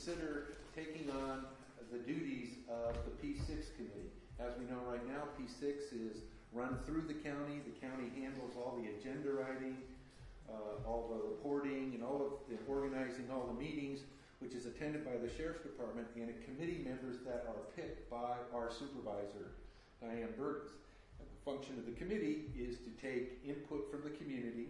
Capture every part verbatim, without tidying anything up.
consider taking on the duties of the P six committee. As we know right now, P six is run through the county. The county handles all the agenda writing, uh, all the reporting, and all of the organizing all the meetings, which is attended by the Sheriff's Department and a committee members that are picked by our supervisor, Diane Burgess. And the function of the committee is to take input from the community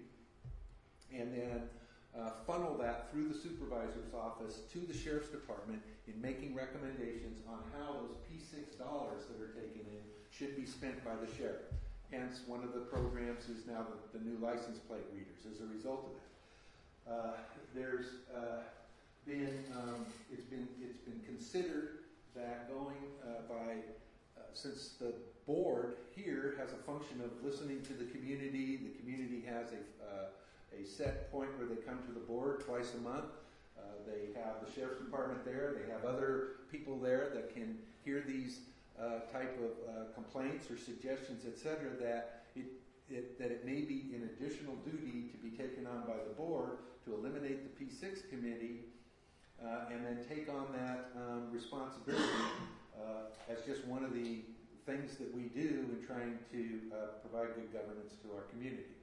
and then uh, funnel that through the supervisor's office to the Sheriff's Department in making recommendations on how those P six dollars that are taken in should be spent by the sheriff. Hence, one of the programs is now the, the new license plate readers as a result of that. Uh, there's uh, been, um, it's been, it's been considered that going uh, by Uh, since the board here has a function of listening to the community, the community has a, uh, a set point where they come to the board twice a month. Uh, they have the Sheriff's Department there. They have other people there that can hear these uh, type of uh, complaints or suggestions, et cetera, that it, it, that it may be an additional duty to be taken on by the board to eliminate the P six committee uh, and then take on that um, responsibility Uh, as just one of the things that we do in trying to uh, provide good governance to our community.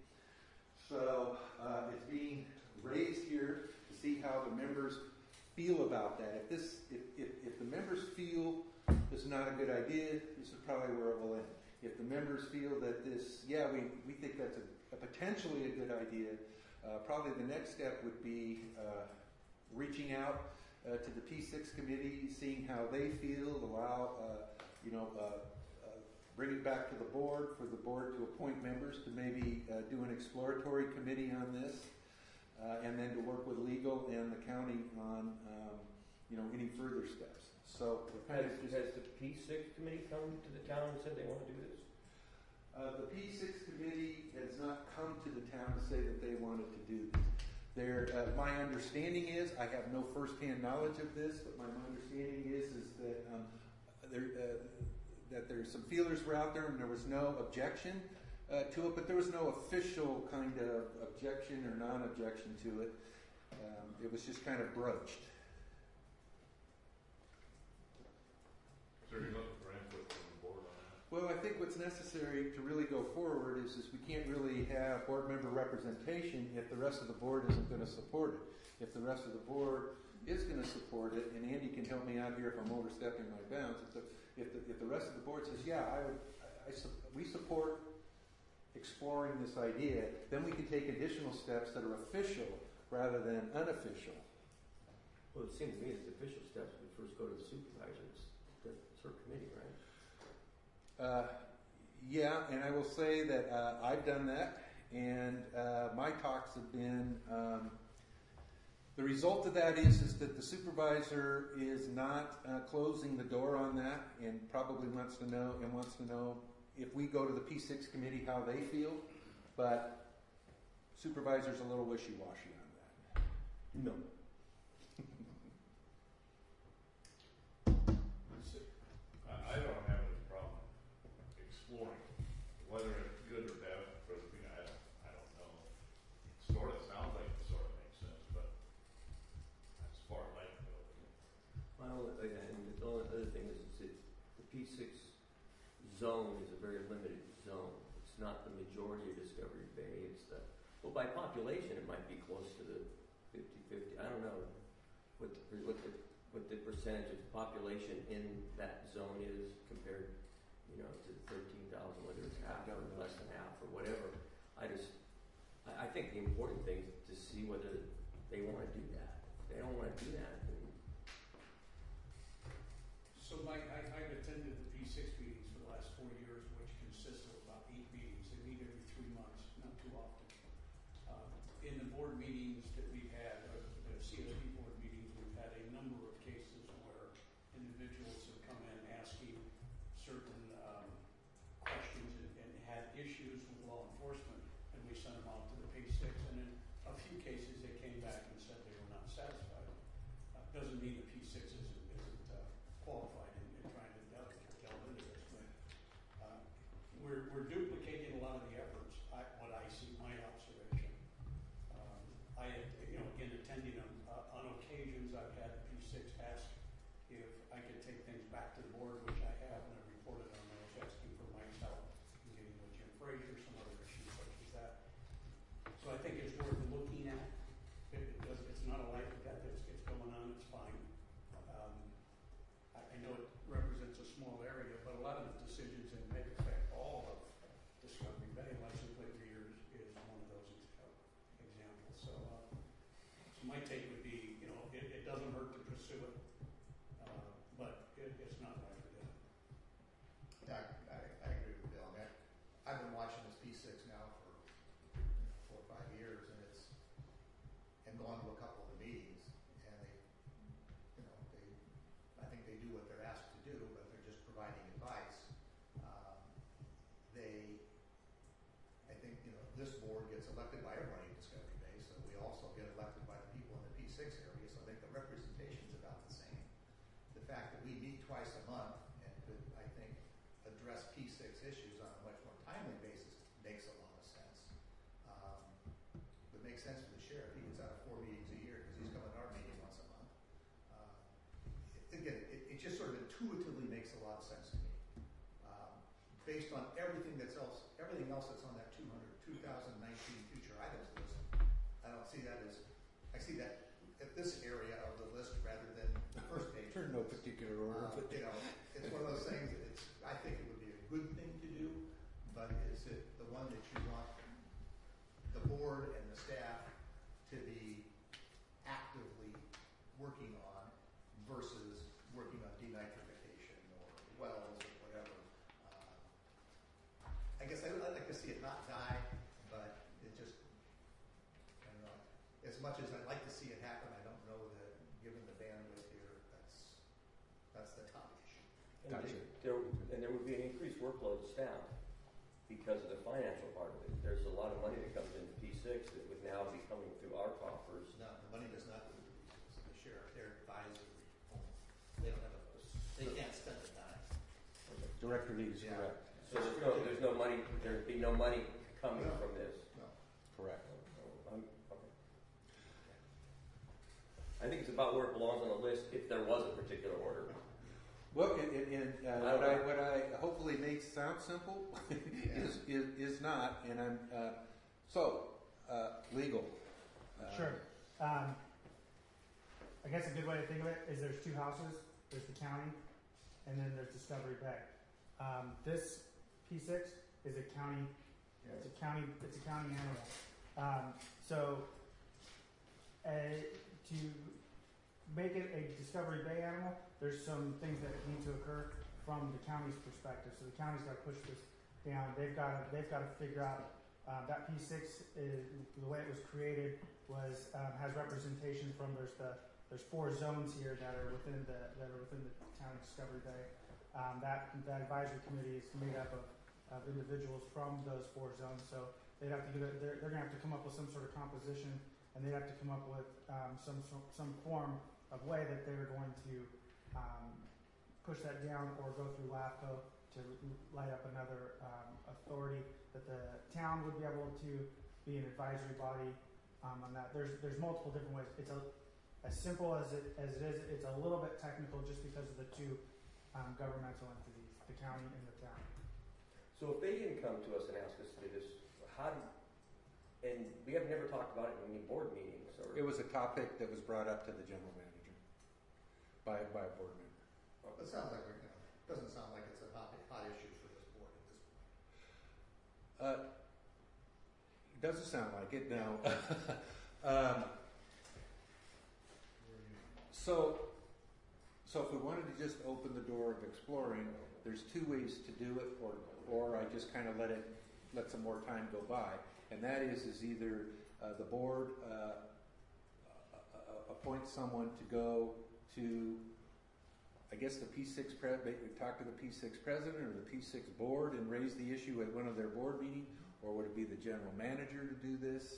So uh, it's being raised here to see how the members feel about that. If this, if, if, if the members feel this is not a good idea, this is probably where it will end. If the members feel that this, yeah, we, we think that's a, a potentially a good idea, uh, probably the next step would be uh, reaching out Uh, to the P six committee, seeing how they feel, allow, uh, you know, uh, uh, bring it back to the board for the board to appoint members to maybe uh, do an exploratory committee on this, uh, and then to work with legal and the county on, um, you know, any further steps. So, has, has the P six committee come to the town and said they want to do this? Uh, the P six committee has not come to the town to say that they wanted to do this. There, uh, my understanding is, I have no first-hand knowledge of this, but my understanding is is that um, there uh, that there's some feelers were out there, and there was no objection uh, to it, but there was no official kind of objection or non-objection to it. Um, it was just kind of broached. So you're looking for input from the board on that? Well, I think what's necessary to really go forward is, is we can't really have board member representation if the rest of the board isn't going to support it. If the rest of the board is going to support it, and Andy can help me out here if I'm overstepping my bounds, if the, if the, if the rest of the board says, yeah, I would, I, I, we support exploring this idea, then we can take additional steps that are official rather than unofficial. Well, it seems to me it's official steps. We first go to the supervisors, the cert committee, right? Uh, yeah, and I will say that uh, I've done that, and uh, my talks have been, um, the result of that is, is that the supervisor is not uh, closing the door on that, and probably wants to know, and wants to know if we go to the P six committee how they feel, but supervisor's a little wishy-washy on that. No. I don't have any problem exploring whether it's good or bad for the people. I don't, I don't know. It sort of sounds like it sort of makes sense, but as far as I can go. Well, again, the only other thing is, is that the P six zone is a very limited zone. It's not the majority of Discovery Bay. It's the, well, by population, it might be close to the fifty-fifty. I don't know what the, what the what the percentage of the population in that zone is compared, you know, to thirteen thousand, whether it's half or less than half or whatever. I just, I, I think the important thing is to see whether they want to do that. If they don't want to do that, then... So, Mike, I, I've attended the P six meetings for the last four years, which consist of about eight meetings. They meet every three months, not too often. Uh, in the board meetings that we've had, or the C S P board meetings, we've had a number of cases where individuals have come in asking certain um, questions and, and had issues with law enforcement, and we sent them out to the P six, and in a few cases they came back and said they were not satisfied. Uh, doesn't mean the P six isn't, isn't uh, qualified in, in trying to delve, delve into this, but uh, we're, we're duplicating a lot of the efforts, I, what I see, my observation. Um, I, you know, again, attending them, uh, on occasions I've had P six my take would be, you know, it, it doesn't hurt to pursue it, uh, but it, it's not right for them. Yeah, I, I agree with Bill. I mean, I've been watching this P six now for you know, four or five years, and it's and gone to a couple of the meetings, and they, you know, they, I think they do what they're asked to do, but they're just providing advice. Um, they, I think, you know, this board gets elected by everybody in Discovery Bay, so we also get elected by the people in the P six area. So I think the representation's about the same. The fact that we meet twice a month and could, I think, address P six issues on a much more timely basis makes a lot of sense. Um, it makes sense for the sheriff. He gets out of four meetings a year because he's coming to our meeting once a month. Uh, it, again, it, it just sort of intuitively makes a lot of sense to me. Um, based on everything that's else, everything else that's on that two hundred, two thousand nineteen future items list, I don't see that as, I see that at this area of the list rather than the first page. Turn no particular order. Uh, you know, it's one of those things that it's, I think it would be a good thing to do, but is it the one that you want the board and the staff to be actively working on versus working on denitrification or wells or whatever? Um, I guess I would like to see it not die, but it just, I don't know. As much as I'd like to see it happen, I don't know that given the bandwidth here, that's that's the top issue. And Gotcha. There, and there would be an increased workload of staff because of the financial part of it. There's a lot of money that comes into P six that would now be coming through our coffers. No, the money does not go to the sheriff. They're advisory only. They don't have a, they can't spend a dime. Director Lee is Yeah. correct. So there's no, there's no money, there'd be no money coming No. from this. No. Correct. I'm- okay. I think it's about where it belongs on the list if there was a particular order. Well, and, and, and uh, I what don't I know. what I hopefully makes sound simple is, is is not, and I'm uh, so uh, legal. Uh, Sure. Um, I guess a good way to think of it is there's two houses. There's the county, and then there's Discovery Bay. Um, this P six is a county. It's a county. It's a county animal. Um, so, uh, to make it a Discovery Bay animal, there's some things that need to occur from the county's perspective. So the county's got to push this down. They've got to. They've got to figure out uh, that P six is the way it was created was um, has representation from there's the there's four zones here that are within the that are within the county Discovery Bay. Um, that that advisory committee is made up of, of individuals from those four zones. So they'd have to get a, they're, they're going to have to come up with some sort of composition, and they'd have to come up with um, some some form of way that they're going to um, push that down or go through LAFCO to light up another um, authority that the town would be able to be an advisory body um, on that. There's there's multiple different ways. It's a as simple as it as it is. It's a little bit technical just because of the two um, governmental entities, the county and the town. So if they didn't come to us and ask us to do this, how do, and we have never talked about it in any board meetings or. It was a topic that was brought up to the general manager by by a board member. It sounds like we're, you know, doesn't sound like it's a hot, hot issue for this board at this point. Uh, it doesn't sound like it now. um, so, so if we wanted to just open the door of exploring, there's two ways to do it, or or I just kind of let it let some more time go by, and that is is either uh, the board uh, uh, appoints someone to go to, I guess the P six pre- they would talk to the P six president or the P six board and raise the issue at one of their board meetings, or would it be the general manager to do this?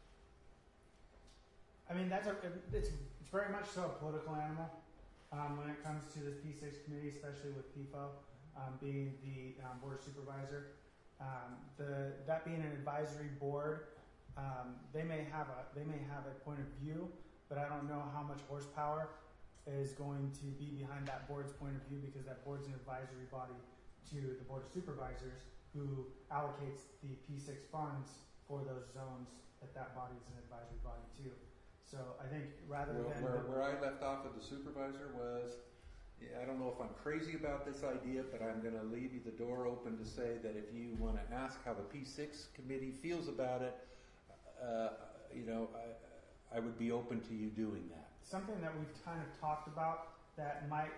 I mean, that's a it's it's very much so a political animal um, when it comes to this P six committee, especially with P F O um, being the um, board supervisor. Um, the that being an advisory board, um, they may have a they may have a point of view, but I don't know how much horsepower is going to be behind that board's point of view, because that board's an advisory body to the board of supervisors, who allocates the P six funds for those zones. That that body is an advisory body too. So I think rather Well, than where, the, where I left off with the supervisor was, yeah, I don't know if I'm crazy about this idea, but I'm going to leave you the door open to say that if you want to ask how the P six committee feels about it, uh, you know, I, I would be open to you doing that. Something that we've kind of talked about that might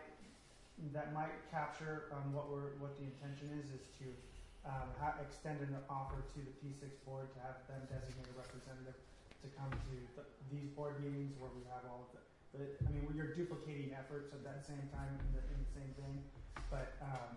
that might capture um, what we're what the intention is is to um, ha- extend an offer to the P six board to have them designate a representative to come to the, these board meetings where we have all of the. But I mean, you're duplicating efforts at that same time in the, in the same thing. But um,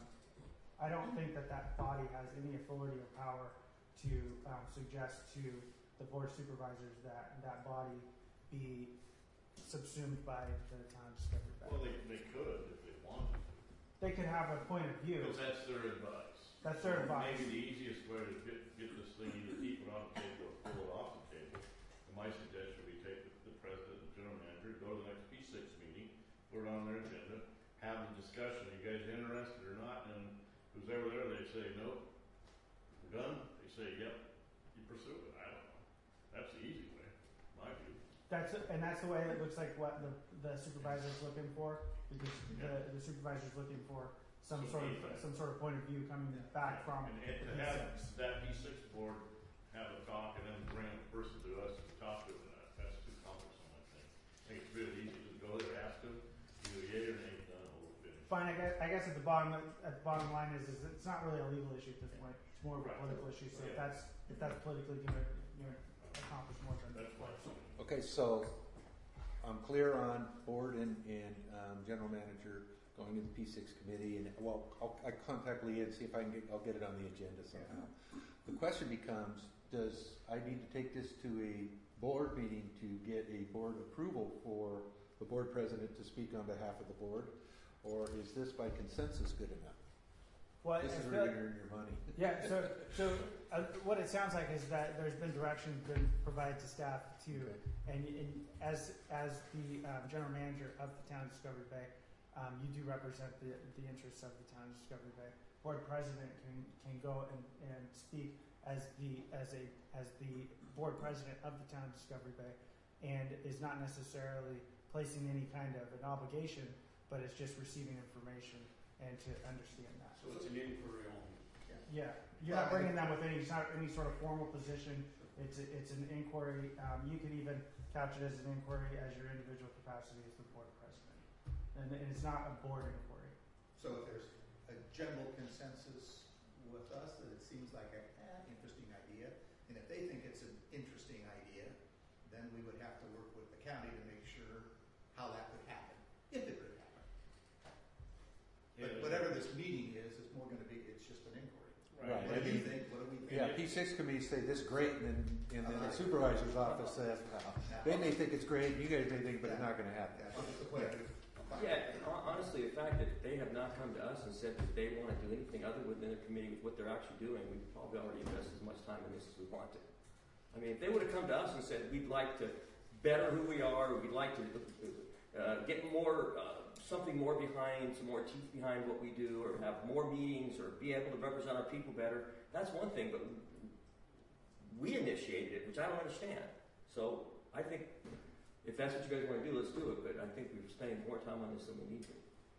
I don't think that that body has any authority or power to um, suggest to the board of supervisors that that body be subsumed by the town discovery bank. Well, they, they could if they wanted to. They could have a point of view. Because that's their advice. That's their advice. Maybe the easiest way to get, get this thing, either keep it on the table or pull it off the table, and my suggestion would be take the, the president and general manager, go to the next P six meeting, put it on their agenda, have the discussion. Are you guys interested or not? And who's ever there, they say, nope, we're done. They say, yep, you pursue it. I don't know. That's the easy way, in my view. That's and that's the way it looks like what the the supervisor is looking for, because the, the supervisor is looking for some So sort of feedback. some sort of point of view coming back from And, and the to P have six. that P six board have a talk and then bring a person to us to talk to them, that, that's too cumbersome, I think. I think it's really easy to go there, ask them, either yea or nay, done, over finished. Fine, I guess, I guess at the bottom at the bottom line is, is it's not really a legal issue at this point. It's more of a Right. political issue. So if Yeah. that's if that's politically going to you know, accomplish more than That's why. Okay, so I'm clear on board and, and um, general manager going to the P six committee, and well, I'll, I contact Leah and see if I can get, I'll get it on the agenda somehow. The question becomes, does I need to take this to a board meeting to get a board approval for the board president to speak on behalf of the board, or is this by consensus good enough? Well, This I is feel where like- you earn your money. Yeah, so so uh, what it sounds like is that there's been direction been provided to staff to, Okay. and, and as as the um, general manager of the town of Discovery Bay, um, you do represent the the interests of the town of Discovery Bay. Board president can can go and, and speak as the as a as the board president of the town of Discovery Bay, and is not necessarily placing any kind of an obligation, but it's just receiving information and to understand that. So it's an inquiry only. Yeah, you're not bringing them with any, it's not any sort of formal position. It's a, it's an inquiry. Um, you could even couch it as an inquiry as your individual capacity as the board president, and, and it's not a board inquiry. So if there's a general consensus with us that it seems like an eh, interesting idea, and if they think it's an interesting idea, then we would have to work with the county to make sure how that would happen, if it could happen. But Yeah, whatever this meeting is, it's more gonna be, it's just an inquiry. Right. What I do you mean- think, what do we think? Yeah, P six committee say this is great, and then, and then the supervisor's office says, well, they may think it's great, you guys may think, but it's not gonna happen. Yeah, whatever. Fine. Yeah, and hon- honestly, the fact that they have not come to us and said that they want to do anything other within a committee with what they're actually doing, we've probably already invested as much time in this as we wanted. I mean, if they would have come to us and said, we'd like to better who we are, we'd like to uh, get more, uh, something more behind, some more teeth behind what we do, or have more meetings, or be able to represent our people better, that's one thing, but we initiated it, which I don't understand. So I think if that's what you guys want to do, let's do it, but I think we're spending more time on this than we need to.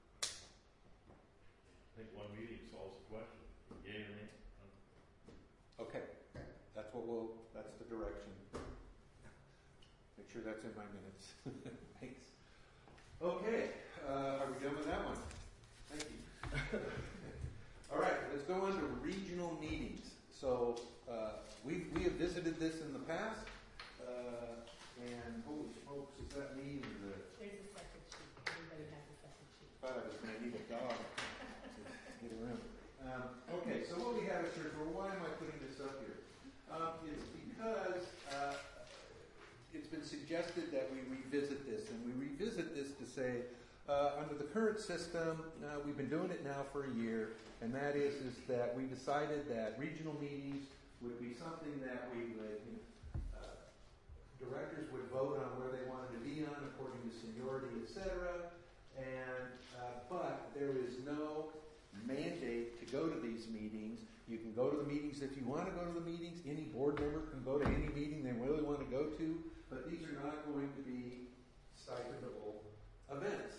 I think one meeting solves the question, yea or nay. Okay, that's what we'll, that's the direction. Make sure that's in my minutes. Thanks. Okay, uh, are we done with that one? Thank you. All right, let's go on to regional meetings. So, uh, we, we have visited this in the past, uh, and holy smokes, does that mean the, There's a second sheet. Everybody has a second sheet. thought I was gonna need a dog to get around. Um, okay, so what we have is here, well, why am I putting this up here? Um, it's because, uh, it's been suggested that we revisit this, and we revisit this to say, uh, under the current system, uh, we've been doing it now for a year, and that is, is that we decided that regional meetings would be something that we would, you know, uh, directors would vote on where they wanted to be on according to seniority, et cetera, and, uh, but there is no mandate to go to these meetings. You can go to the meetings if you want to go to the meetings. Any board member can go to any meeting they really want to go to, but these are not going to be stipendable events.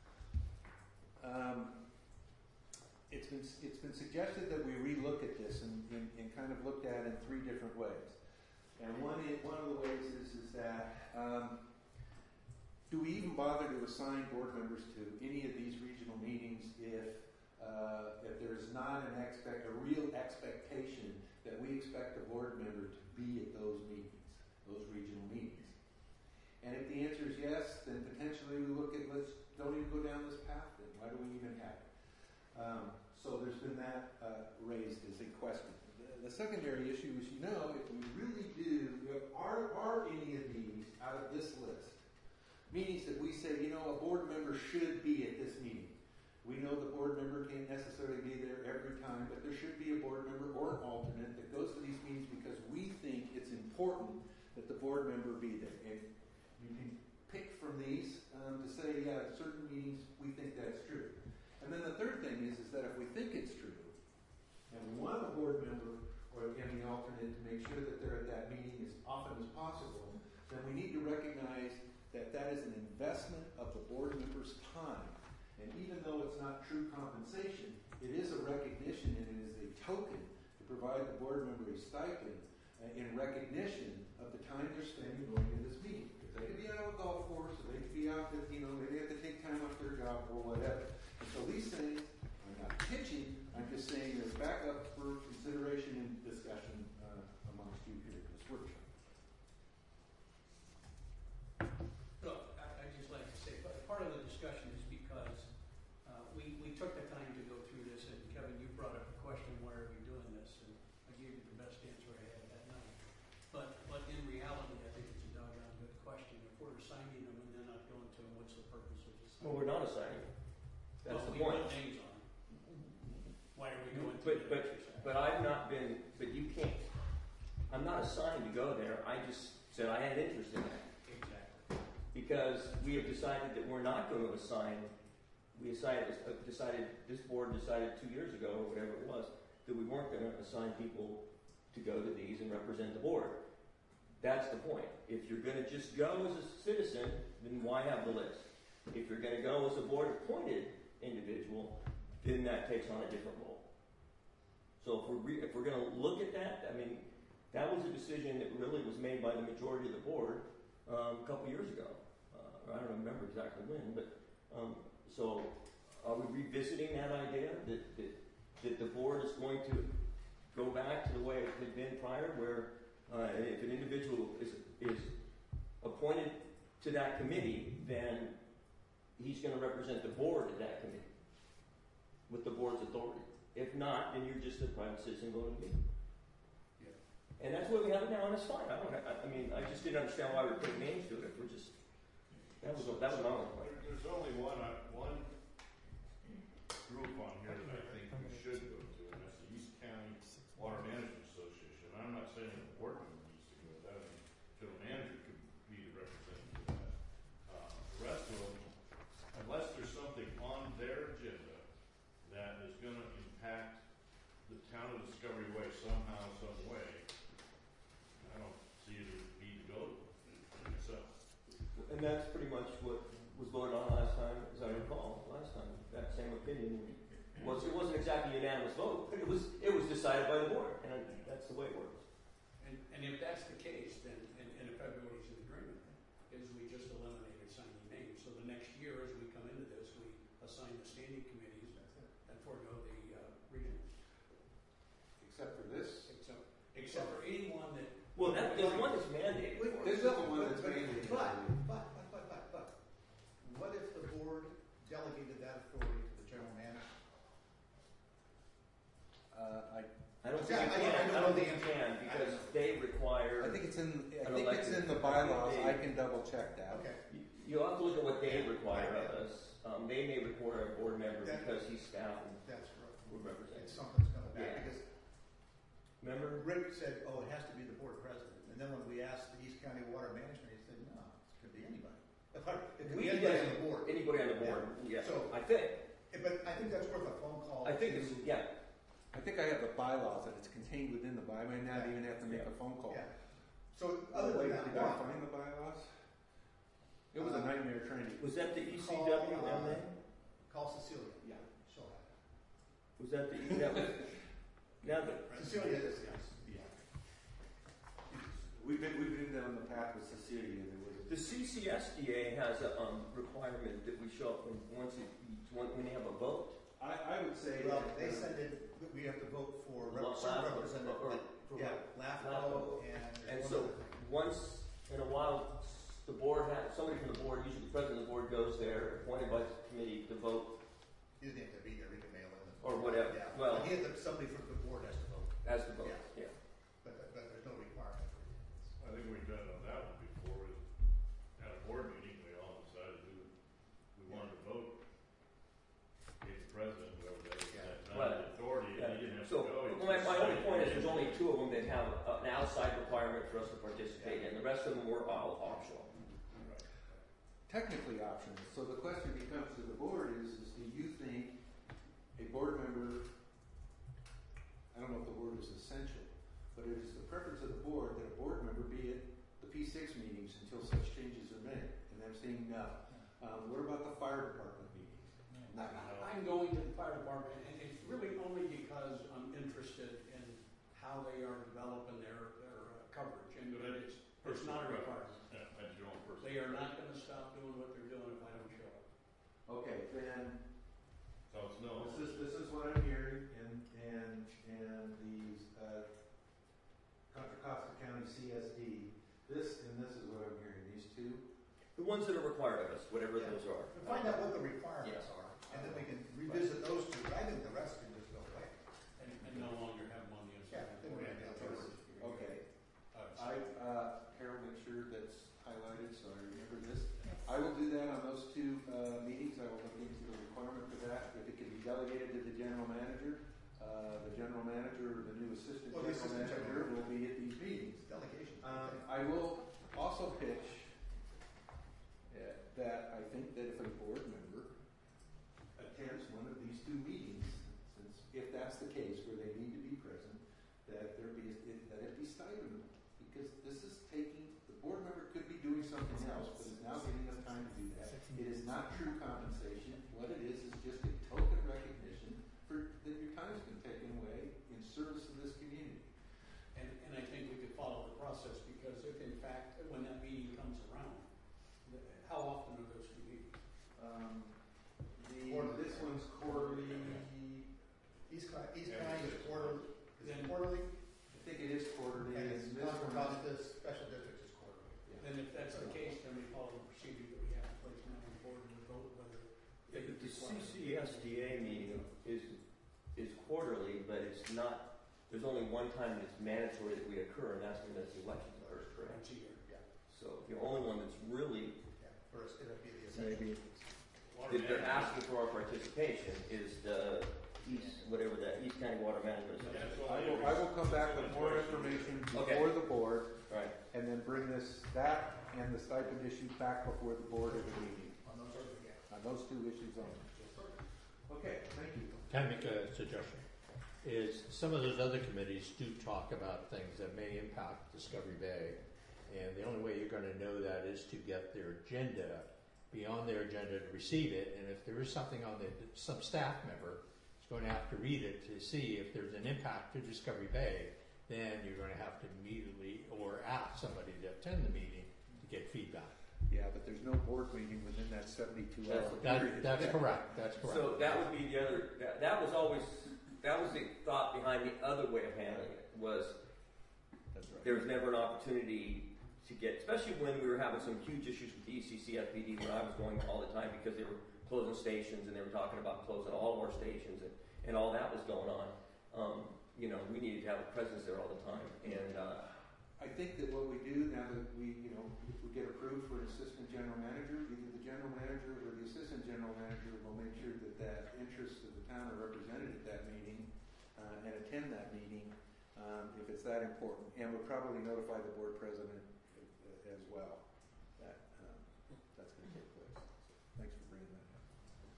Um, it's been it's been suggested that we relook at this and, and, and kind of looked at it in three different ways. And one is, one of the ways is is that, um, do we even bother to assign board members to any of these regional meetings if, uh, if there's not an expect, a real expectation that we expect the board member to be at those meetings, those regional meetings? And if the answer is yes, then potentially we look at, let's, don't even go down this path then. Why do we even have it? Um, so there's been that uh, raised as a question. The, the secondary issue is, you know, if we really do, if are, are any of these out of this list meetings that we say, you know, a board member should be at this meeting? We know the board member can't necessarily be there every time, but there should be a board member or an alternate that goes to these meetings because we think it's important that the board member be there. And you can pick from these um, to say, yeah, at certain meetings we think that's true. And then the third thing is, is that if we think it's true, and we want a board member or again the alternate to make sure that they're at that meeting as often as possible, then we need to recognize that that is an investment of the board member's time. And even though it's not true compensation, it is a recognition and it is a token to provide the board member a stipend uh, in recognition of the time they're spending going to this meeting. Because they could be out on a golf course, or they could be out, that, you know, maybe they have to take time off their job or whatever. And so these things, I'm not pitching, I'm just saying they're back up for consideration and discussion uh, amongst you here at this workshop. Look, I, I'd just like to say, but part of the discussion is because uh, we, we took the time to go through this, and Kevin, you brought up the question, why are we doing this? And I gave you the best answer I had that night. But, but in reality, I think it's a doggone good question. If we're assigning them and then not going to them, what's the purpose of this? Well, we're not assigning. That's Well, the we point. put names on. Why are we going But, through but, the exercise? but I've not been, but you can't, I'm not assigned to go there. I just said I had interest in that. Exactly. Because we have decided that we're not going to assign, we decided, uh, decided, this board decided two years ago, or whatever it was, that we weren't going to assign people to go to these and represent the board. That's the point. If you're going to just go as a citizen, then why have the list? If you're going to go as a board-appointed individual, then that takes on a different role. So if we're, re- if we're going to look at that, I mean, that was a decision that really was made by the majority of the board um, a couple years ago. Uh, I don't remember exactly when, but um, so are we revisiting that idea that, that that the board is going to go back to the way it had been prior, where uh, if an individual is is appointed to that committee, then he's going to represent the board at that committee with the board's authority. If not, then you're just a private citizen going to meeting. Yeah. And that's what we have it now, and it's fine. I don't. I, I mean, I just didn't understand why we're putting names to it. If we're just that was that was my only point. There- There's only one, uh, one group on here that I think we should go to, and that's the East County Water Management Association. And I'm not saying the board member needs to go to that, I mean, general manager could be the representative of that. Uh, the rest of them, unless there's something on their agenda that is gonna impact the town of Discovery Way somehow, some way, I don't see it as need to go to myself. And that's pretty much what was going on last time, as I recall. Last time, that same opinion was it wasn't exactly a unanimous vote, but it was it was decided by the board, and that's the way it works. And, and if that's the case, then, and, and if everybody's in agreement, is we just eliminated signing names. So the next year, as we come into this, we assign the standing committees and forego the uh, regionals. Except for this. Except, except for anyone that. Well, that, there's one that's mandated. Wait, There's but- another one but- that's but- mandated. But, but, but, but, but, but, what if the board delegated that authority to the general manager? Uh, I, I don't Yeah, think I you don't- can. I don't I know don't the think you answer. can I because don't know. they require. I think it's in. I An think it's elected in the bylaws. they- I can double check that. Okay, You, you have to look at what they require of us. Um, they may require a board member That- because he's staff and that's right. would represent. It's something's coming Yeah. back, because Remember? Rick said, oh, it has to be the board president, and then when we asked the East County Water Management, he said, no, it could be anybody. It could be anybody on the board. Anybody on the board, yeah. So- I think. Eh, But I think that's worth a phone call. I think to- it's, yeah. I think I have the bylaws that it's contained within the by. I might not even have to make a phone call. Yeah. So other Wait, than that, did I one, find the bylaws? It was a Uh, nightmare trying to. Was that the E C Call, W uh, M A? call Cecilia. Yeah. She'll have it. Was that the, E that was, now the, Cecilia is, yes. We've been we've been uh, down the path with Cecilia. There was The C C S D A has a um, requirement that we show up when, once it, when when they have a vote. I, I would say Well, that, they uh, said that we have to vote for La- rep- some LAFCO, representative, or- like, for yeah, what? LAFCO and. And there's so one other thing. once in a while, the board has somebody from the board, usually the president of the board, goes there, appointed by the committee to vote He doesn't have to be there, he can mail in. or whatever. Yeah, Well, but he had to, somebody from the board has to vote, as the vote. Yeah. Yeah. but, but there's no requirement for it. I think we've done on that one before, is at a board meeting, we all decided who we wanted to vote. Gave the president, whoever that is, Yeah. that Right. time, the authority, and he didn't have to So go. he my, just my only signed point it. is there's only two of them that have uh, an outside requirement for us to participate in. The rest of them were all optional. technically optional. So the question becomes to the board is, is do you think a board member, I don't know if the word is essential, but it is the preference of the board that a board member be at the P six meetings until such changes are made? And I'm saying no. Um, what about the fire department meetings? Not I- I'm going to the fire department, and it's really only because I'm interested in how they are developing their, their uh, coverage, and But it's, it's not a requirement. Yeah, that's your own personal. They are not gonna stop doing what they're doing if I don't show up. Okay, then So it's no. this is this is what I'm hearing, and and and these uh, Contra Costa County C S D. This and this is what I'm hearing. These two. The ones that are required of us, whatever Yeah. those are. And find out what the requirements Yeah. are, and then we can revisit those two, but I think the rest can just go away. And, and no longer have money as. Yeah, then we have to have those. Okay. Uh, I uh, Harold, make sure that's highlighted so I remember this. I will do that on those two uh, meetings. I will look into the requirement for that. If it can be delegated to the general manager, uh, the general manager or the new assistant Well, the general assistant manager general- will be at these meetings. It's delegation. Um, I will also pitch uh, that I think that if a board member attends one of these two meetings, since if that's the case where they need to be present, that there be that it be stipendable, because this is taking the board member could be doing something else, but is now giving them time to do that. It is not true compensation. What it is is just a token recognition for that your time has been taken away in service to this community. And, and I think we could follow the process, because if in fact, when that meeting comes around, the- how often are those two meetings? Um, the Quarterly. this one's quarterly. East County, East Yeah, County is it's- quarterly, is it Then- quarterly? I think it is quarterly. And And it's this Contra one- Costa Special Districts is quarterly. Yeah. Then if that's the case, then we follow the procedure that we have in place now on the board to vote whether. The, they the require- C C S D A meeting is is quarterly, but it's not. There's only one time it's mandatory that we occur, and that's when the elections are, correct? Once a year. So the only one that's really Yeah, first, it'll be the essential. Water that they're management. asking for our participation is the East, whatever that East County Water Management Yeah, Association. so I will, I will come back with more information Okay. before the board, Right. and then bring this, that and the stipend issue back before the board at the meeting, On those, yeah. on those two issues only. Okay, thank you. Can I make a suggestion? Is some of those other committees do talk about things that may impact Discovery Bay, and the only way you're going to know that is to get their agenda, be on their agenda to receive it, and if there is something on the, some staff member is going to have to read it to see if there's an impact to Discovery Bay, then you're going to have to immediately or ask somebody to attend the meeting to get feedback. Yeah, but there's no board meeting within that seventy-two hour That's- period. That, that's correct, that's correct. So that would be the other. That, that was always that was the thought behind the other way of handling it was That's right. there was never an opportunity to get, especially when we were having some huge issues with the E C C F P D when I was going all the time because they were closing stations and they were talking about closing all of our stations and, and all that was going on. Um, you know, we needed to have a presence there all the time. And uh, I think that what we do now that we, you know, if we get approved for an assistant general manager, either the general manager or the assistant general manager will make sure that that interests of the town are represented at that meeting uh, and attend that meeting um, if it's that important. And we'll probably notify the board president uh, as well that um, that's going to take place. Thanks for bringing that up.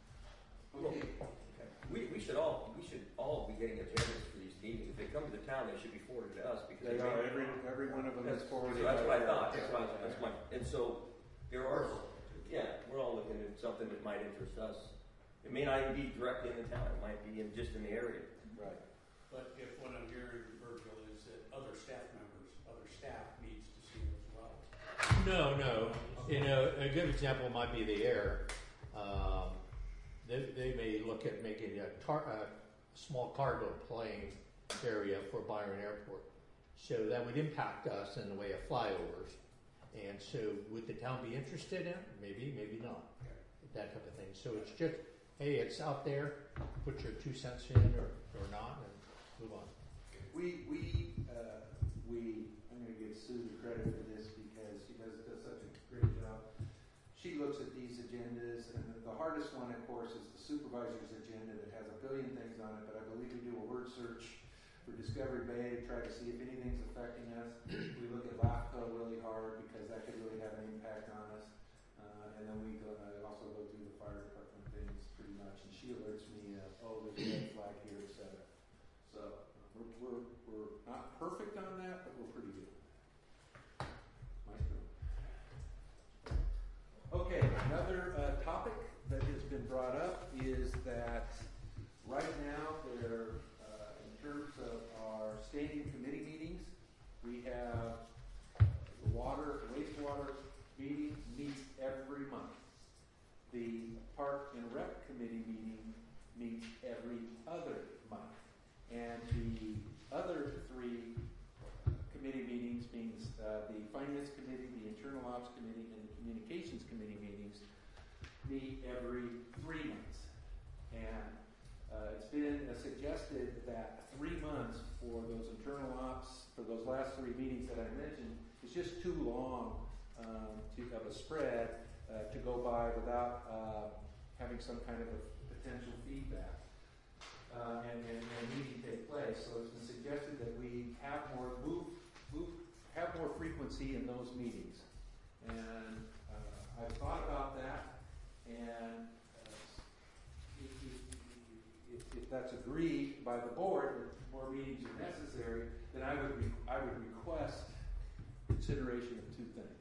Okay. we, we should all we should all be getting agendas for these meetings. If they come to the town, they should be forwarded to us because They may- are every every one of them is That's, forwarded. so that's by what I the- thought. That's, what I, that's my. And so there are. Yeah, we're all looking at something that might interest us. It may not even be directly in the town. It might be in just in the area. Right. But if what I'm hearing, Virgil, is that other staff members, other staff needs to see it as well. No, no. You know, a good example might be the air. Um, they, they may look at making a, car, a small cargo plane area for Byron Airport. So that would impact us in the way of flyovers. And so would the town be interested in it? Maybe, maybe not. That type of thing. So it's just, hey, it's out there, put your two cents in or, or not, and move on. We, we, uh, we, I'm gonna give Sue the credit for this because she does, does such a great job. She looks at these agendas, and the, the hardest one, of course, is the supervisor's agenda that has a billion things on it, but I believe we do a word search for Discovery Bay to try to see if anything's affecting us. We look at LAFCO really hard because that could really have an impact on us. Uh, and then we go, uh, also go through the fire department things pretty much, and she alerts me, uh, oh, there's a red flag here, et cetera. So we're, we're, we're not perfect on that, but we're pretty good. Maestro. Okay, another uh, topic that has been brought up is that right now there, uh, in terms of our standing committee meetings, we have the water, wastewater meeting meets every month. The Park and Rec Committee meeting meets every other month. And the other three committee meetings, being uh, the Finance Committee, the Internal Ops Committee, and the Communications Committee meetings, meet every three months. And uh, it's been uh, suggested that three months for those internal ops, for those last three meetings that I mentioned, is just too long um, to have a spread uh, to go by without uh, having some kind of a potential feedback. Uh, and, and, and meeting take place. So it's been suggested that we have more move, move, have more frequency in those meetings. And uh, I've thought about that, and uh, if, if, if that's agreed by the board that more meetings are necessary, then I would re- I would request consideration of two things.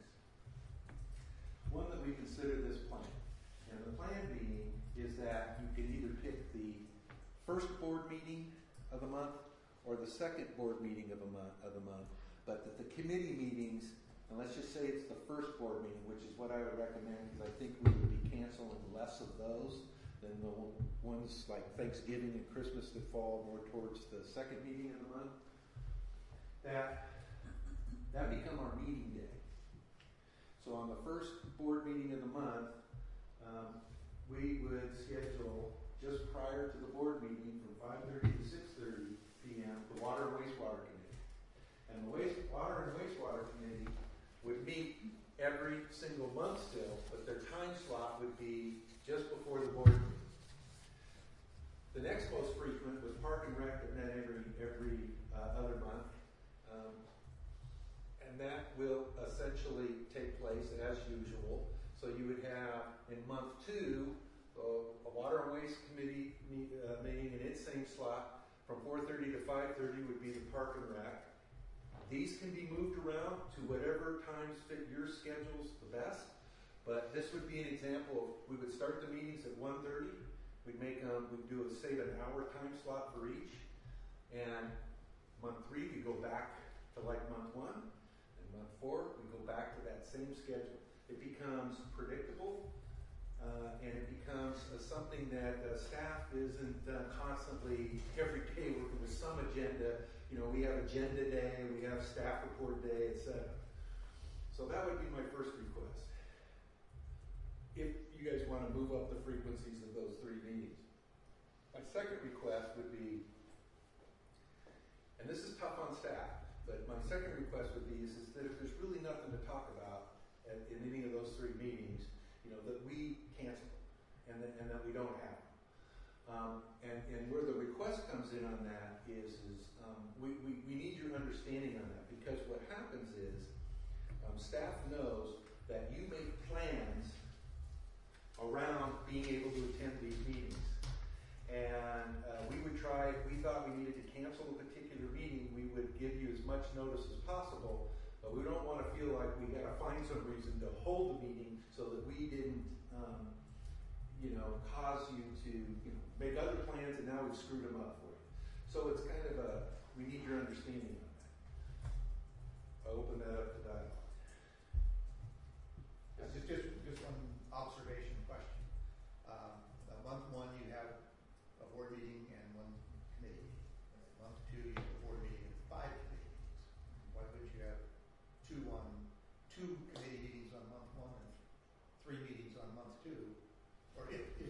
One, that we consider this plan, and the plan being is that you can either pick the first board meeting of the month or the second board meeting of a month of the month, but that the committee meetings, and let's just say it's the first board meeting, which is what I would recommend, because I think we would be canceling less of those than the ones like Thanksgiving and Christmas that fall more towards the second meeting of the month. That that become our meeting day. So on the first board meeting of the month, um, we would schedule just prior to the board meeting from five thirty to six thirty p.m. the Water and Wastewater Committee. And the waste, Water and Wastewater Committee would meet every single month still, but their time slot would be just before the board meeting. The next most frequent was Park and Rec that met every, every uh, other month. Um, and that will essentially take place as usual. So you would have in month two, Uh, a Water and Waste Committee meet, uh, meeting in its same slot from four thirty to five thirty would be the Park and Rec. These can be moved around to whatever times fit your schedules the best, but this would be an example of, we would start the meetings at one thirty, we'd make um, we'd do a save an hour time slot for each, and month three we go back to like month one, and month four we go back to that same schedule. It becomes predictable. Uh, and it becomes uh, something that uh, staff isn't uh, constantly every day working with some agenda. You know, we have agenda day, we have staff report day, et cetera. So that would be my first request. If you guys want to move up the frequencies of those three meetings. My second request would be, and this is tough on staff, but my second request would be is, is that if there's really nothing to talk about at, in any of those three meetings, you know, that we cancel and that, and that we don't have. Um, and, and where the request comes in on that is, is um, we, we, we need your understanding on that, because what happens is um, staff knows that you make plans around being able to attend these meetings. And uh, we would try, if we thought we needed to cancel a particular meeting, we would give you as much notice as possible. But we don't want to feel like we got to find some reason to hold the meeting so that we didn't, um, you know, cause you to, you know, make other plans and now we've screwed them up for you. So it's kind of a, we need your understanding on that. I open that up to dialogue.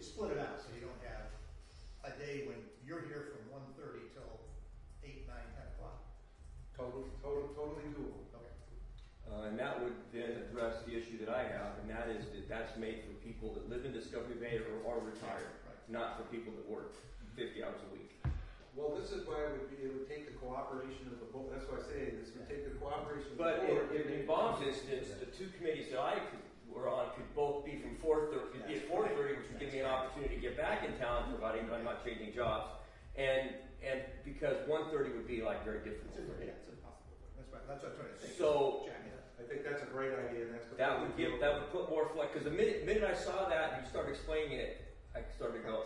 split it out, so you don't have a day when you're here from one thirty till eight, nine, ten o'clock. Totally, totally, totally doable. Okay. Uh, and that would then address the issue that I have, and that is that that's made for people that live in Discovery Bay or are retired, Right. not for people that work fifty hours a week. Well, this is why it would be, it would take the cooperation of the board, that's why I say this would take the cooperation of the But board. in, in Bob's instance, the two committees that I could, were on could both be from four thirty, could be at four thirty, which would give me an opportunity to get back in town, providing I'm not changing jobs. And, and because one thirty would be like very different. It's, yeah, it's impossible. That's right. That's what I'm trying to say. So, Jack, yeah. I think that's a great idea, and that's. the- that would give, that would put more flex, because the minute, minute I saw that and you started explaining it, I started to go,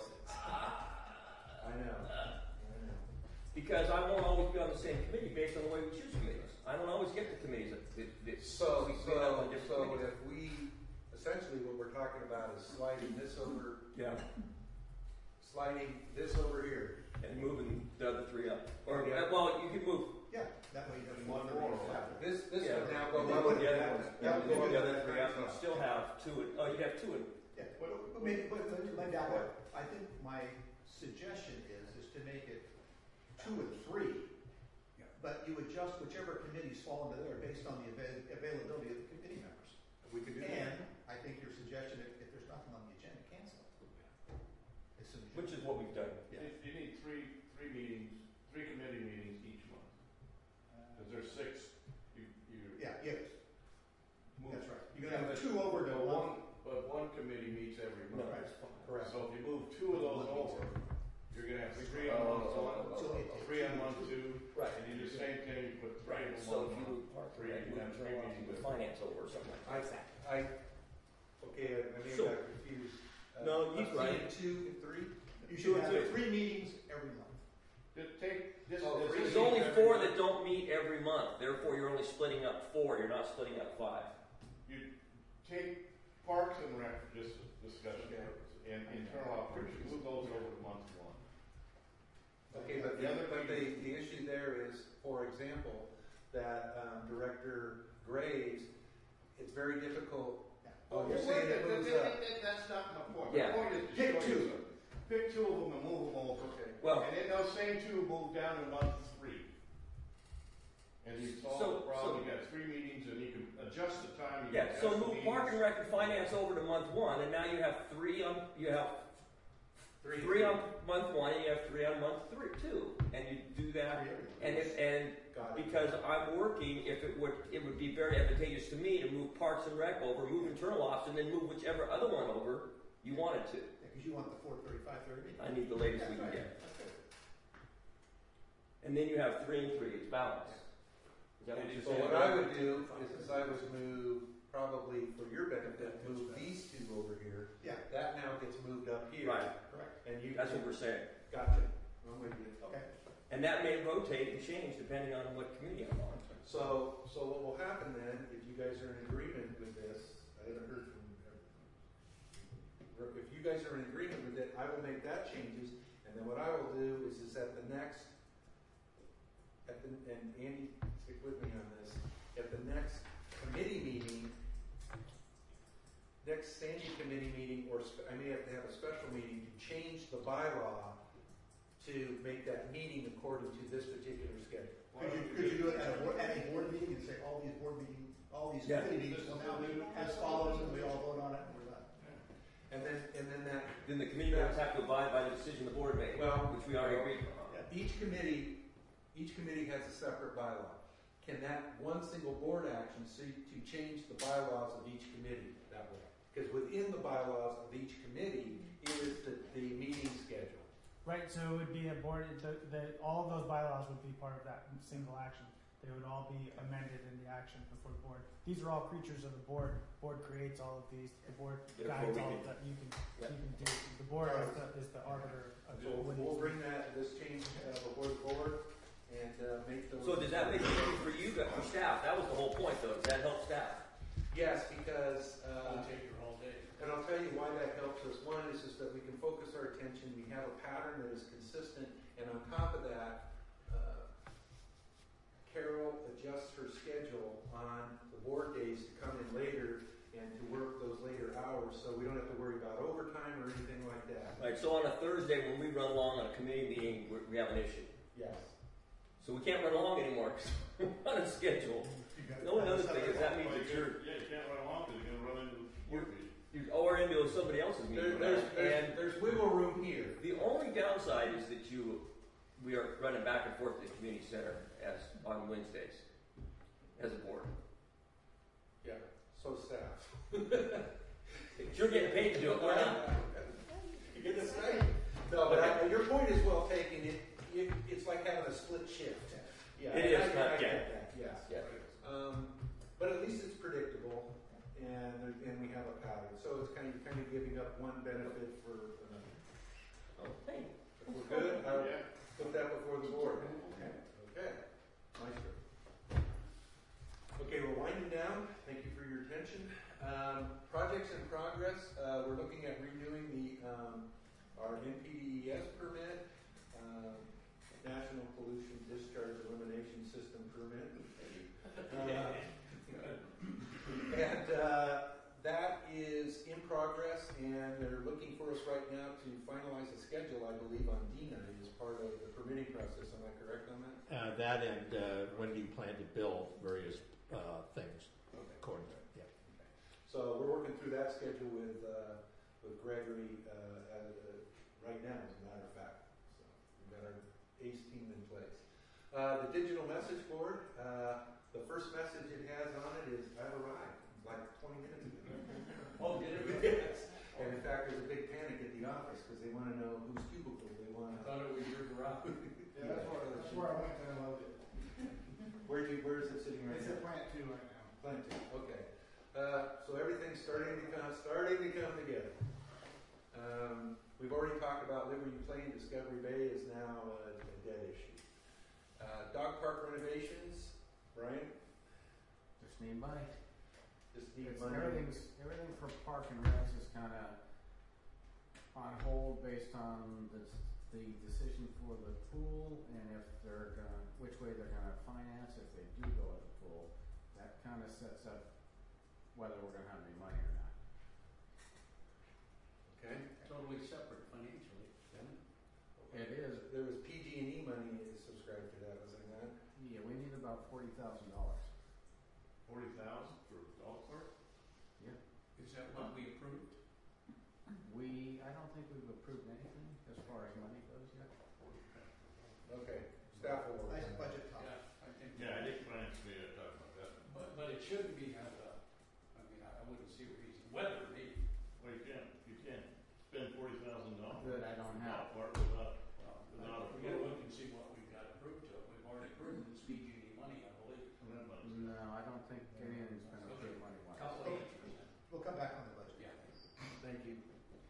I know, I know. because I won't always be on the same committee based on the way we choose committees. I don't always get the committees that, that, that So, we split up so, on different so committees. if we, essentially what we're talking about is sliding this over, Yeah, sliding this over here. and moving the other three up. Or, Yeah. well, you could move Yeah, that way you don't One want to more. after. This, this Yeah. would now go. They up would- and the that other would- ones, that would yeah, go the up other and three that up, you'd would- still have two, and, oh, you'd have two and, Yeah, but, but maybe, but, but, but back up. I think my suggestion is, is to make it two and three. Yeah. But you adjust whichever committees fall into there based on the avail- availability of the committee members. We could do that. And I think your suggestion, if, if there's nothing on the agenda, cancel it. As soon as you- which is what we've done. Yeah. You, you need three, three meetings, three committee meetings each month. Cause there's six, you, you. Yeah, yes, move- that's right. You're gonna have But- two over to But one. one, but one committee meets every No, month. that's fine. Correct. So if you move two of those over, you're gonna have three on Oh, month oh, one, oh, So oh, it- oh. three on month two, Right. and you do the same thing, you put three Right, in so one if you month. move park, Three, right, you move have control three off, meetings you with- finance over or something I, like that. I, okay, I I may So- have got confused. Uh, No, he's let's right. see, Two and three? You Two should and have two. three meetings every month. Just take, this, Oh, this three is There's only every four month. that don't meet every month, therefore you're only splitting up four, you're not splitting up five. You take Parks and Rec for just discussion Okay. purposes, and internal operations, move those over to month one. Okay, but the other, but the, the issue there is, for example, that, um, Director Graves, it's very difficult. Oh, you're saying it moves up. That's not my point. Yeah. The point is to Pick show you two. something. Pick two of them and move them over. Okay. Well, And then those same two move down to month three. And you solve So- the problem, so- you got three meetings and you can adjust the time, you yeah, can so adjust the move meetings. park and rec and finance over to month one, and now you have three on, you have Three. three on month one, and you have three on month three, two, and you do that, and if, and Got it. because I'm working, if it would, it would be very advantageous to me to move parks and rec over, move internal ops, and then move whichever other one over you wanted to. Because you want the four thirty, five thirty meeting. I need the latest we That's can right. get. That's good. And then you have three and three, it's balanced. Is that what you're So saying? what I would do is, is I would move, probably for your benefit, move these two over here. Yeah, That now gets moved up here. Right, correct. And you. that's what we're saying. Gotcha. I'm with you. Okay. And that may rotate and change depending on what committee I'm on. So, so what will happen then, if you guys are in agreement with this, I haven't heard from, if you guys are in agreement with it, I will make that changes, and then what I will do is, is at the next, at the, and Andy, stick with me on this, at the next committee meeting, next standing committee meeting, or sp- I may have to have a special meeting to change the bylaw to make that meeting according to this particular schedule. Could you, could you do it at a, board- at a board meeting and say all these board meetings, all these Yeah. committee meetings will now be as follows, and we all vote on it and we're done? And then, and then that, Then the committee members have to abide by the decision the board made, Well- which we already agreed on. each committee, each committee has a separate bylaw. Can that one single board action see to change the bylaws of each committee that way? Because within the bylaws of each committee is the, the meeting schedule. Right, so it would be a board, the, the, all of those bylaws would be part of that single action. They would all be amended in the action before the board. These are all creatures of the board. Board creates all of these. The board Therefore, guides we all can- of that. You can, Yeah. you can do. The board is the, is the arbiter of So what we'll needs to be. bring that, this change uh, before the board and uh, make those. So does that make it easy for you, guys- for staff? That was the whole point though, does that help staff? Yes, because, uh, It'll take your whole day. and I'll tell you why that helps us. One is, is that we can focus our attention, we have a pattern that is consistent, and on top of that, uh, Carol adjusts her schedule on the board days to come in later and to work those later hours, so we don't have to worry about overtime or anything like that. so on a Thursday when we run along on a committee meeting, we, we have an issue. Yes. So we can't run along anymore because we're on a schedule. You got- The only other thing is that means Well, that you you're, can't- Yeah, you can't run along because you're gonna run into the board meeting. you're or into somebody else's There, meeting. there's, there's, And there's wiggle room here. the only downside is that you, we are running back and forth to the community center as on Wednesdays as a board. Yeah, so staff. You're getting paid to do it, we're not. You get the stipend. No, but I, your point is well taken. It, it, it's like having a split shift. Yeah, It is, I, I, not- I yeah. get that, yes. Yeah. Um, but at least it's predictable, and there, and we have a pattern. So it's kind of kind of giving up one benefit for another. Oh, hey. If we're good, I'll Yeah. put that before the board. Okay. Okay, Meister. Okay, we're winding down. Thank you for your attention. Um, projects in progress. Uh, we're looking at renewing the um, our N P D E S permit, uh, National Pollution Discharge Elimination System permit. Uh, and uh, that is in progress, and they're looking for us right now to finalize a schedule. I believe on D N I as part of the permitting process. Am I correct on that? Uh, that and uh, when do you plan to build various uh, things Okay. according to it. Yeah. So we're working through that schedule with uh, with Gregory uh, as, uh, right now, as a matter of fact. So we've got our ACE team in place. Uh, the digital message board. Uh, the first message it has on it is "I've arrived," like twenty minutes ago. Oh, did it? Yes. And in fact, there's a big panic at the office because they want to know whose cubicle they want I to. thought it was your garage. Yeah, that's where, that's where I went to unload it. Where do you, where is it sitting right It's now? at plant two right now. Plenty, okay. Uh, so everything's starting to come, starting to come together. Um, we've already talked about Liberty Plain. Discovery Bay is now a, a dead issue. Uh, dog park renovations, Brian, Just need money. just need It's, money. everything's, everything for park and recs is kinda on hold based on the, the decision for the pool and if they're gonna, which way they're gonna finance if they do go to the pool. That kinda sets up whether we're gonna have any money or not. Okay. Totally separate financially, isn't it? It is, There was P G and E money subscribed to that, was there not? yeah, we need about forty thousand dollars. Forty thousand for a golf cart? Is that what we approved? We, I don't think we've approved anything as far as money goes yet. Okay, staff will work Nice on that. budget talk. Yeah, I think. Yeah, I think finance committee had talked about that. But, but it shouldn't be held up. I mean, I I wouldn't see a reason, whether maybe, Well, you can't, you can't spend forty thousand dollars. That I don't have. Golf cart without, well, without we gotta approval. look and see what we've got approved to it. We've already approved this P G and E money, I believe. And that money's- No, I don't think anything's been approved money wise. Couple of acres. We'll come back on the budget. Yeah. Thank you.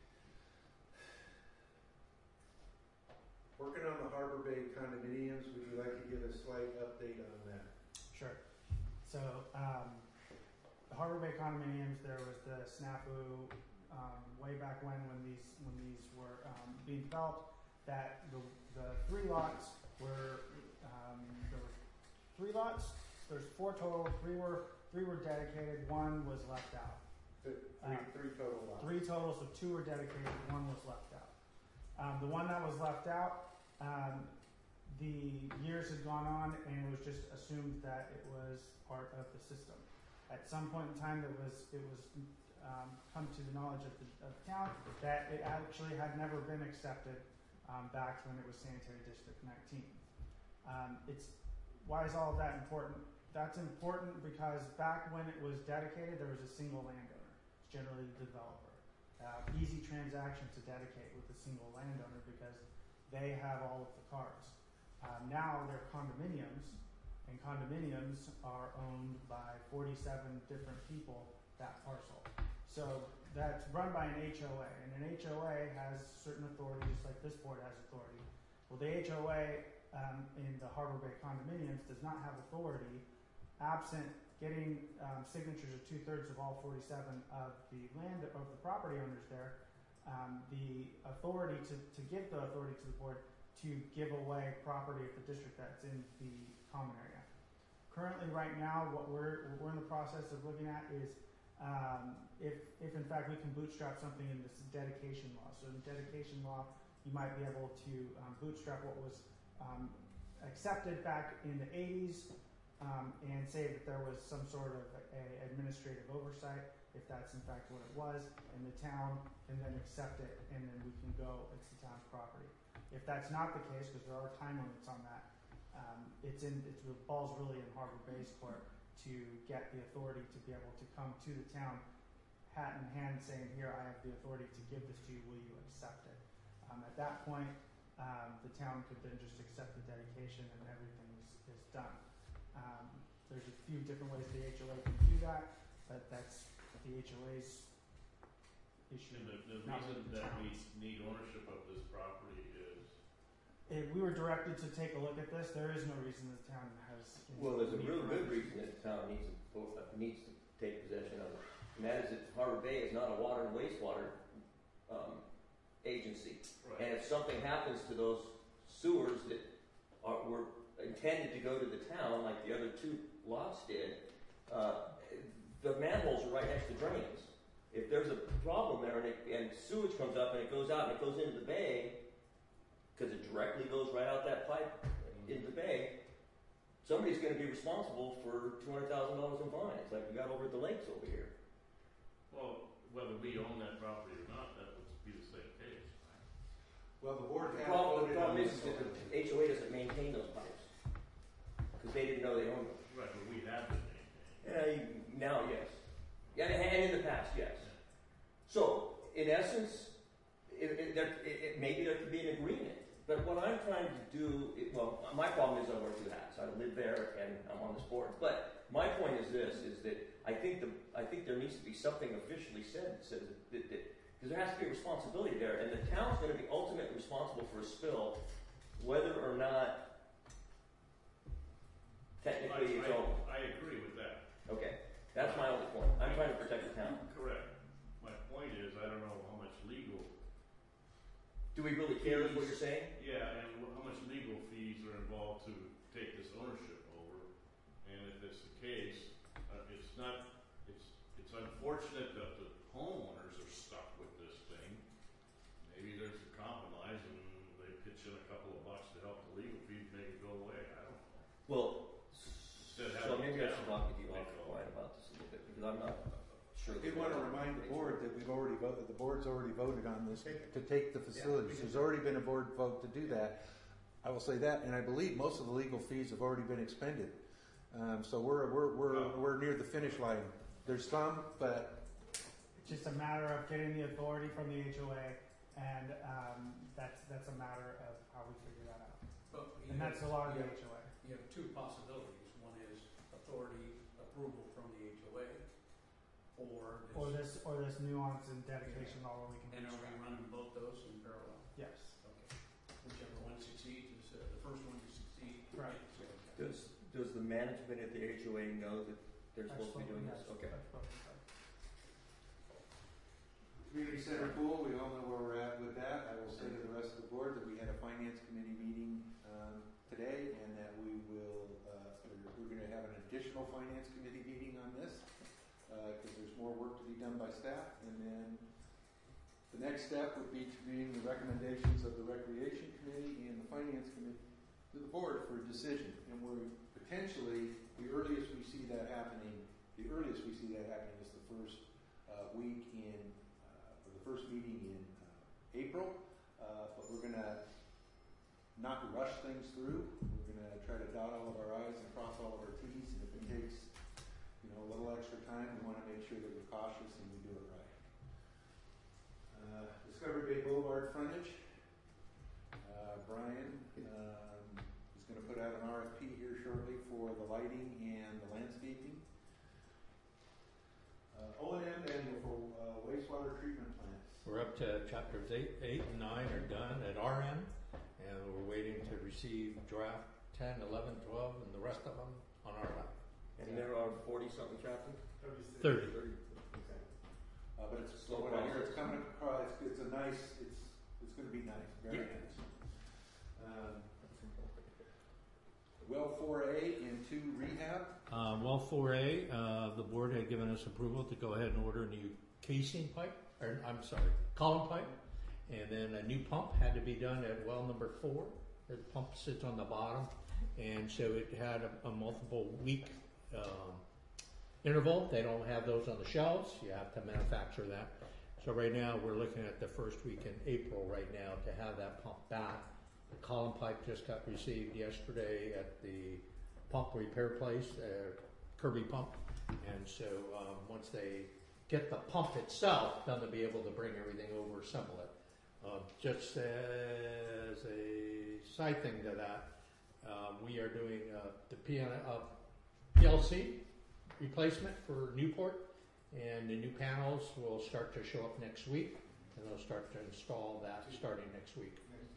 Working on the Harbor Bay condominiums, would you like to give a slight update on that? Sure. So, um, the Harbor Bay condominiums, there was the snafu, um, way back when, when these, when these were, um, being developed, that the, the three lots were, um, there were three lots, there's four total, three were, three were dedicated, one was left out. Th- Uh, Three, three total lots. Three total, so two were dedicated, one was left out. Um, the one that was left out, um, the years had gone on and it was just assumed that it was part of the system. At some point in time, it was, it was, um, come to the knowledge of the, of the town that it actually had never been accepted, um, back when it was sanitary district nineteen. Um, it's, why is all of that important? That's important because back when it was dedicated, there was a single landowner. It's generally the developer. Uh, easy transaction to dedicate with a single landowner because they have all of the cars. Uh, now they're condominiums, and condominiums are owned by forty-seven different people, that parcel. So that's run by an H O A, and an H O A has certain authority, just like this board has authority. Well, the H O A um, in the Harbor Bay condominiums does not have authority absent getting um, signatures of two-thirds of all forty-seven of the land, of the property owners there, um, the authority to, to give the authority to the board to give away property of the district that's in the common area. Currently, right now, what we're, what we're in the process of looking at is um, if, if in fact we can bootstrap something in this dedication law. So in dedication law, you might be able to um, bootstrap what was um, accepted back in the eighties um, and say that there was some sort of a administrative oversight, if that's in fact what it was, and the town can then accept it, and then we can go, it's the town's property. If that's not the case, because there are time limits on that, um, it's in, it's, the ball's really in Harbor Bay's court to get the authority to be able to come to the town, hat in hand, saying, here, I have the authority to give this to you, will you accept it? Um, at that point, um, the town could then just accept the dedication and everything is, is done. Um, there's a few different ways the H O A can do that, but that's the H O A's issue. And the, the not reason really the that we town's. need ownership of this property is, If we were directed to take a look at this, there is no reason the town has. Well, there's a need real for good ownership. reason that the town needs to, uh, needs to take possession of it. And that is that Harbor Bay is not a water and wastewater, um, agency. right, And if something happens to those sewers that are, were intended to go to the town, like the other two lots did, uh, the manholes are right next to drains. If there's a problem there and, it, and sewage comes up and it goes out and it goes into the bay, because it directly goes right out that pipe into the bay, somebody's going to be responsible for two hundred thousand dollars in fines, like we got over at the lakes over here. well, whether we own that property or not, that would be the same case. Well, the board The has problem, the voted on problem is this. that the H O A doesn't maintain those pipes because they didn't know they owned them. Right, but we have been maintaining. Yeah, you- now, yes. Yeah, and in the past, yes. So, in essence, it, it, there, it, it, maybe there could be an agreement. But what I'm trying to do, it, well, my problem is I wear two hats. I live there and I'm on this board. But my point is this: is that I think the I think there needs to be something officially said that says that because there has to be a responsibility there, and the town's going to be ultimately responsible for a spill, whether or not technically it's I, owned. I, I agree with that. Okay, that's my only point. I'm trying to protect the town. Correct. My point is, I don't know how much legal, Do we really care is what you're saying? yeah, and wh- how much legal fees are involved to take this ownership over. And if it's the case, uh, it's not, it's, it's unfortunate that the homeowners are stuck with this thing. Maybe there's a compromise and they pitch in a couple of bucks to help the legal fees make it go away. I don't know. Well, Instead of so having maybe I the should town talk with you make offline all- about this a little bit because I'm not sure. I did want to remind the board that we've already voted, the board's already voted on this to take the facilities. There's already been a board vote to do that. I will say that, and I believe most of the legal fees have already been expended. Um, so we're, we're, we're, we're near the finish line. There's some, but It's just a matter of getting the authority from the H O A, and um, that's that's a matter of how we figure that out. But you And have- that's a lot of the you have- H O A. You have two possibilities. One is authority approval from the H O A, or this. Or this or this nuance and dedication law where we can. And are we bootstrap. running both those in parallel? Yes. Okay. Whichever one succeeds is uh, the first one to succeed. Right. So, okay. Does does the management at the H O A know that they're I've supposed to be spoken- doing yes, this? Okay. I've spoken to them. community center pool, we all know where we're at with that. I will say to the rest of the board that we had a finance committee meeting um, today, and that we will, uh, we're, we're going to have an additional finance committee meeting on this because there's more work to be done by staff. And then the next step would be to bring the recommendations of the recreation committee and the finance committee to the board for a decision. And we're potentially, the earliest we see that happening, the earliest we see that happening is the first uh, week in or the first meeting in uh, April, uh, but we're going to not rush things through. We're going to try to dot all of our I's and cross all of our T's, and if it takes, you know, a little extra time, we want to make sure that we're cautious and we do it right. Uh, Discovery Bay Boulevard frontage. Uh, Brian um, is going to put out an R F P here shortly for the lighting and the landscaping. Uh, O and M manual for uh, wastewater treatment plants. We're up to chapters eight, eight and nine are done at R M, and we're waiting to receive draft ten, eleven, twelve, and the rest of them on our lap. And there are forty something chapters. Thirty. Thirty. Uh, but it's Slow what I hear, it's process. coming across. It's, it's a nice. It's it's going to be nice. Very Yeah. nice. Um, well four A and two rehab. Um, well, four A, uh, the board had given us approval to go ahead and order a new casing pipe, or I'm sorry, column pipe, and then a new pump had to be done at well number four. The pump sits on the bottom, and so it had a, a multiple week um, interval. They don't have those on the shelves. You have to manufacture that. So right now we're looking at the first week in April right now to have that pump back. The column pipe just got received yesterday at the pump repair place, uh, Kirby Pump. And so um, once they get the pump itself, then they'll be able to bring everything over, assemble it. Uh, just as a side thing to that, uh, we are doing uh, the P L C replacement for Newport, and the new panels will start to show up next week, and they'll start to install that starting next week.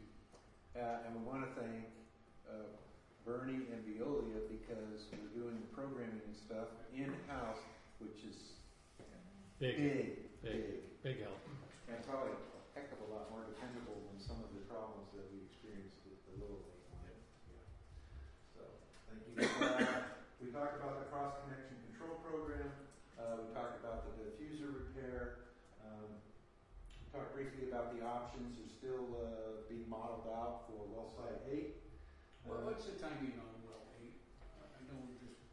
Uh, and we want to thank uh, Bernie and Veolia because we're doing the programming and stuff in-house, which is Big, big, big, big, big help. and probably a heck of a lot more dependable than some of the problems that we experienced with the Little League line. Yeah. So, thank you for that. We talked about the cross-connection control program. Uh, we talked about the diffuser repair. Um, we talked briefly about the options are still uh, being modeled out for well site eight. Well, Uh, what's the timing on well eight? Uh, I know we just,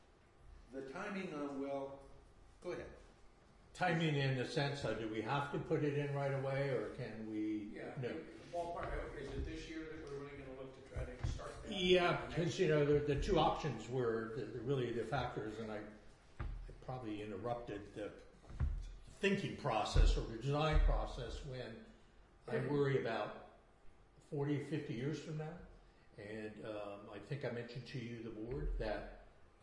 the timing on well, go ahead. Timing in the sense of, do we have to put it in right away, or can we? yeah, No. ballpark, uh, is it this year that we're really gonna look to try to start that? Yeah, because you know the, the two options were the, the, really the factors, and I, I probably interrupted the thinking process or the design process when I worry about forty, fifty years from now. And um, I think I mentioned to you, the board, that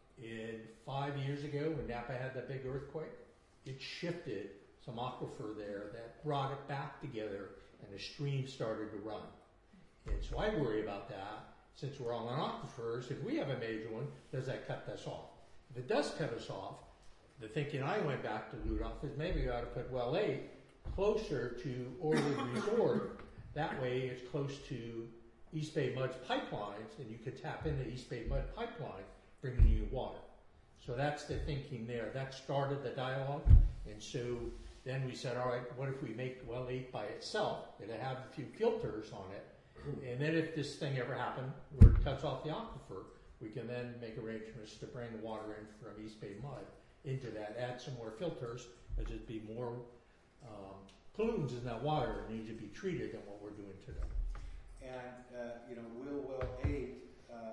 in five years ago when Napa had that big earthquake, it shifted some aquifer there that brought it back together, and the stream started to run. And so I worry about that. Since we're all on aquifers, if we have a major one, does that cut us off? If it does cut us off, the thinking I went back to Ludolph is maybe we ought to put well eight closer to Orwood Resort. That way it's close to East Bay Mud's pipelines, and you could tap into East Bay Mud pipeline, bringing you water. So that's the thinking there. That started the dialogue, and so then we said, all right, what if we make well eight by itself? It'll have a few filters on it, and then if this thing ever happened where it cuts off the aquifer, we can then make arrangements to bring the water in from East Bay Mud into that, add some more filters, as it'd be more um, pollutants in that water that need to be treated than what we're doing today. And, uh, you know, Will Well eight, uh,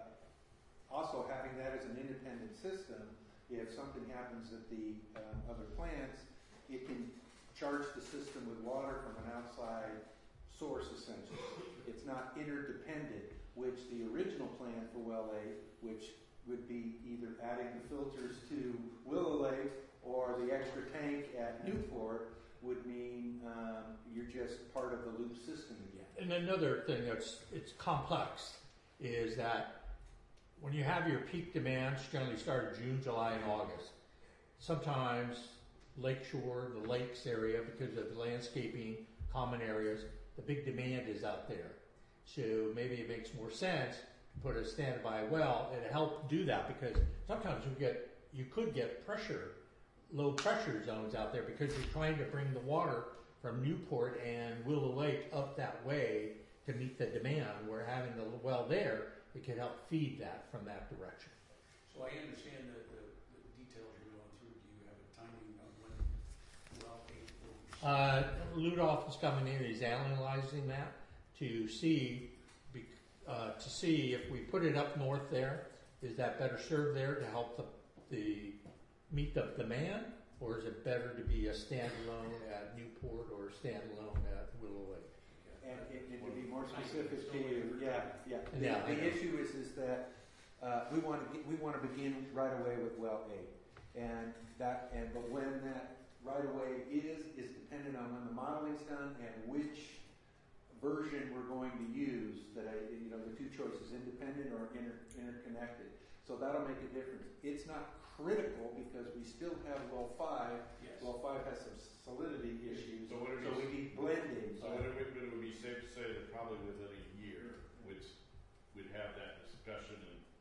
also having that as an independent system, if something happens at the um, other plants, it can charge the system with water from an outside source, essentially. It's not interdependent, which the original plan for Well eight, which would be either adding the filters to Willow Lake or the extra tank at Newport, would mean um, you're just part of the loop system again. And another thing that's it's complex is that when you have your peak demands, generally start in June, July, and August. Sometimes lakeshore, the lakes area, because of landscaping, common areas, the big demand is out there. So maybe it makes more sense to put a standby well and help do that, because sometimes you get you could get pressure, low pressure zones out there because you're trying to bring the water from Newport and Willow Lake up that way to meet the demand. Where having the well there, it can help feed that from that direction. So I understand the, the, the details you're going through. Do you have a timing of when well eight will be? Uh, Ludolph is coming in, he's analyzing that to see, be- uh, to see if we put it up north there, is that better served there to help the, the, meet the demand, or is it better to be a standalone at Newport or a standalone at Willow Lake? And, and, and to be more specific to you, yeah, yeah. The, Yeah, I the know. issue is, is that uh, we want to we want to begin right away with well eight, and that and but when that right away is is dependent on when the modeling's done and which version we're going to use. That I you know the two choices, independent or inter, interconnected. So that'll make a difference. It's not critical because we still have well five. Yes. Well five has some solidity issues, So would it so be- we need blending. So would it, would it would be safe to say that probably within a year, we'd, we'd have that discussion and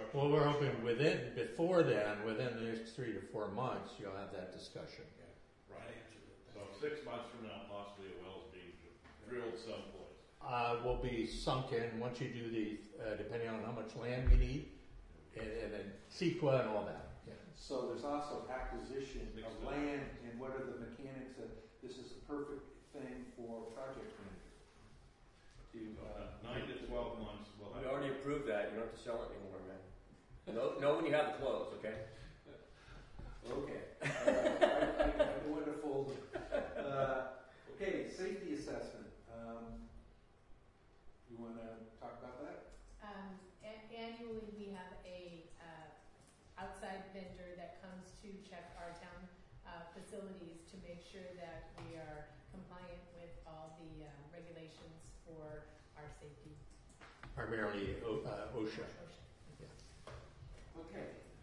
construction. Well, we're hoping within, before then, within the next three to four months, you'll have that discussion. Right. So six months from now, possibly a well's being drilled someplace. Uh, will be sunk in once you do the, uh, depending on how much land we need, and, and then CEQA and all that. Yeah. So there's also acquisition of land, and what are the mechanics of, this is the perfect thing for project manager. To, uh, Nine to twelve months, we'll We have. already approved that. You don't have to sell it anymore, man. No, know when you have the close, okay? Okay. Uh, I, I, I want to fold it. Uh, okay, safety assessment. Um, you want to talk about that? Um, a- annually, we have a, uh, outside vendor that comes to check our town, uh, facilities to make sure that we are compliant with all the, uh, regulations for our safety. Primarily O- uh, OSHA. Okay.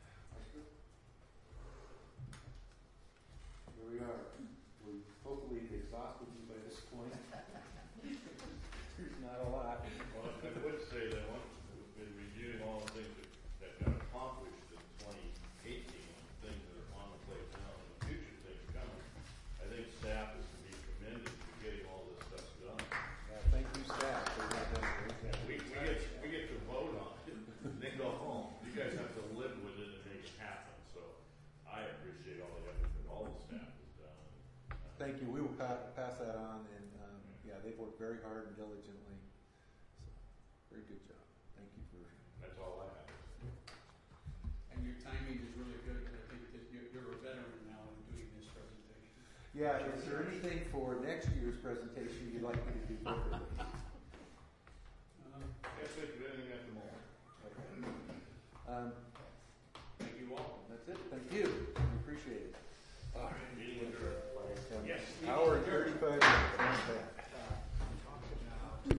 Here we are. We hopefully exhausted you by this point. There's not a lot. Well, I would say that once we've been reviewing all the things that, that got accomplished in twenty eighteen, things that are on the plate now, and the future things coming, I think staff is to be commended for getting all this stuff done. Yeah, thank you, staff. They've done a great job. We, we get, we get to vote on it, then go home. You guys have to live with it and make it happen, so I appreciate all the effort that all the staff has done. Thank you. We will pa- pass that on, and um, yeah, they've worked very hard and diligently. So, very good job. Thank you for. That's all I have. And your timing is really good, I think that you're, you're a veteran now in doing this presentation. Yeah. Is there anything for next year's presentation you'd like me to do differently? Uh, Can't think of anything at the moment. Okay. Um, Thank you all. that's it. Thank you. We appreciate it. Meeting adjourned. Um, Yes. Hour and thirty-five minutes. Not bad.